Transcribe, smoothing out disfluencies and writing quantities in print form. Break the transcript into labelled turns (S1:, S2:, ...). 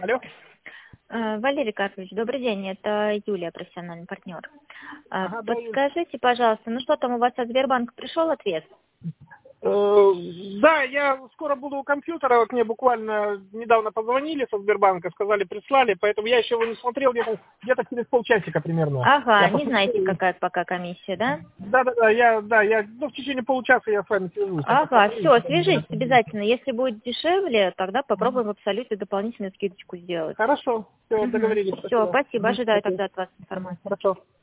S1: Алло.
S2: Валерий Карпович, добрый день, это Юлия, профессиональный партнер.
S1: Ага, да, Юля.
S2: Подскажите, пожалуйста, ну что там у вас от Сбербанка пришел ответ?
S1: Да, я скоро буду у компьютера, вот мне буквально недавно позвонили со Сбербанка, сказали, прислали, поэтому я еще его не смотрел, где-то через полчасика примерно.
S2: Ага,
S1: Я
S2: не знаете,
S1: посмотрю.
S2: какая пока комиссия, да?
S1: Да, в течение получаса я с вами свяжусь. Я
S2: Ага,
S1: посмотрю,
S2: все,
S1: что там у меня
S2: свяжитесь
S1: там.
S2: обязательно. Если будет дешевле, тогда попробуем абсолютно дополнительную скидочку сделать.
S1: Хорошо, все, договорились,
S2: Все,
S1: спасибо.
S2: спасибо, ожидаю
S1: Окей.
S2: тогда от вас информацию.
S1: Хорошо.